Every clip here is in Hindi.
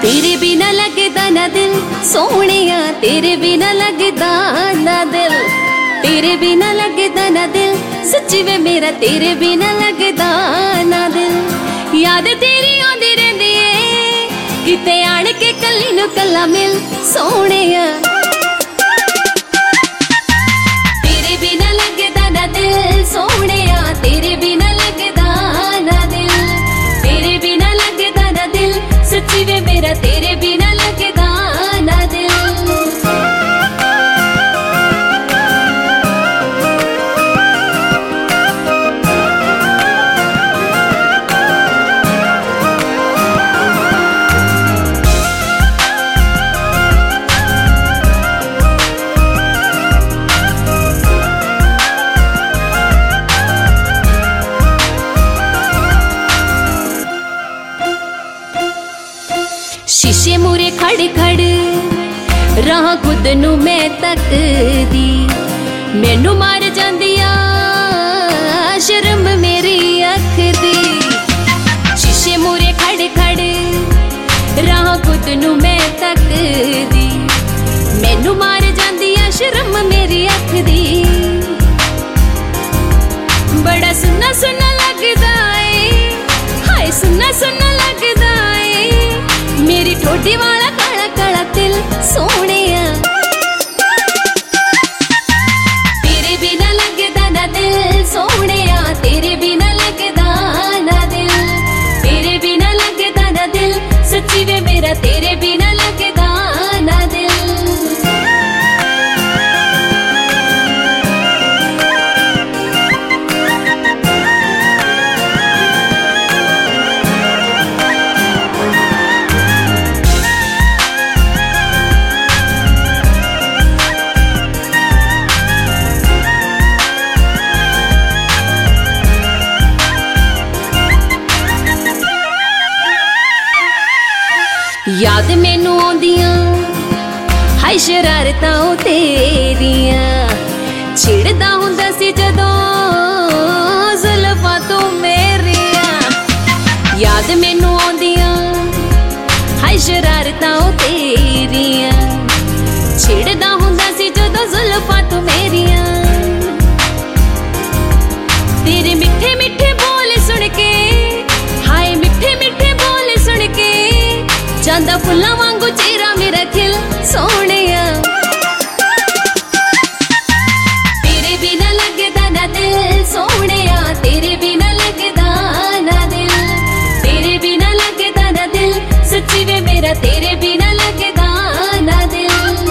तेरे बिना लगदा ना दिल सोहणिया, तेरे बिना लगदा ना दिल, तेरे बिना लगदा ना दिल, सच्ची वे मेरा तेरे बिना लगदा ना दिल। याद तेरी आंदी रहिंदी ऐ किते आण के कल्ली नूं कल्ला मिल सोहणिया। तेरे बिना लगदा ना दिल सोहणिया, तेरे बिना लगदा ना दिल, तेरे बिना लगदा ना दिल, सच्ची वे मेरा तेरे बिना लगदा ना दिल। शीशे मूरे खड़ खड़ राह खुद नू मैं तकदी, मैनू मार जांदी आ शर्म मेरी अख दी। शीशे मूरे खड़ खड़ राह खुद नू मैं तकदी, मैनू मार जांदी आ शर्म मेरी अख दी। बड़ा सुन्ना सुन्ना लगदा ऐ, हाय सुन्ना सुन्ना लगदा ऐ, मेरी ठोडी वाला काला काला दिल सोहणिया। तेरे बिना लगदा ना दिल सोहणिया, तेरे बिना लगदा ना दिल, तेरे बिना लगदा ना दिल, सच्ची वे मेरा तेरे बिना लगदा ना दिल। याद मैनू आउंदियां हाय शरारतां तेरियां, छिड़दा हुंदा सी जदों जुल्फां तू मेरियां। याद मैनू आउंदियां हाय शरारतां तेरियां, छिड़दा हुंदा सी जदों जुल्फां तू मेरियां। तेरे मिठे मिठे बोल सुन के, हाय मिठे मिठे बोल सुन के, जांदा फुल्लां वांगू चेहरा मेरा खिल सोहणिया। तेरे बिना लगदा ना दिल सोहणिया, तेरे बिना लगदा ना दिल, तेरे बिना लगदा ना दिल, सच्ची वे मेरा तेरे बिना लगदा ना दिल।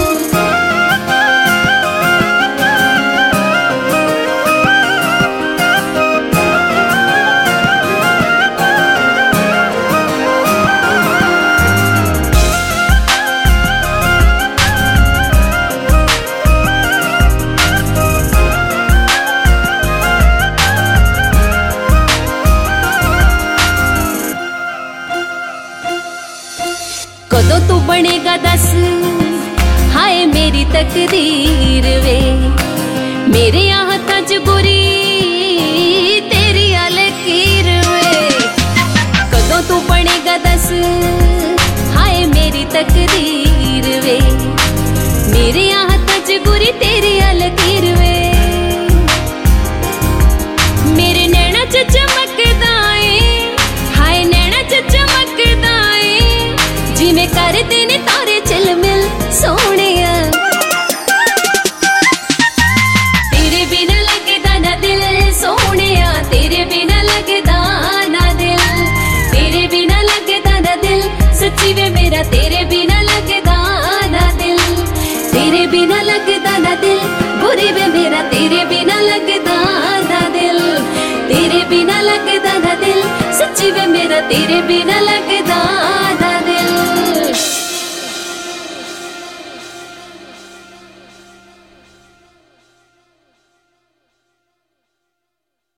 कदों तू बनेगा दस हाय मेरी तकदीर वे, मेरे हाथां च बुरी तेरी लकीर वे। कदों तू बनेगा दस हाय मेरी तकदीर वे, मेरे हाथां च बुरी तेरी लकीर वे। मेरे नैना च चमकदा ऐ, हाय नैना च चमकदा ऐ, जिवें करदे ने तारे झिलमिल सोहणिया। तेरे बिना लगदा ना दिल सोहणिया, तेरे बिना लगदा ना दिल, तेरे बिना लगदा ना दिल, सच्ची वे मेरा तेरे बिना लगदा ना दिल। तेरे बिना लगदा ना दिल, बुरी वे मेरा तेरे बिना लगदा ना दिल, तेरे बिना लगदा ना दिल, सच्ची वे मेरा तेरे बिना लगदा।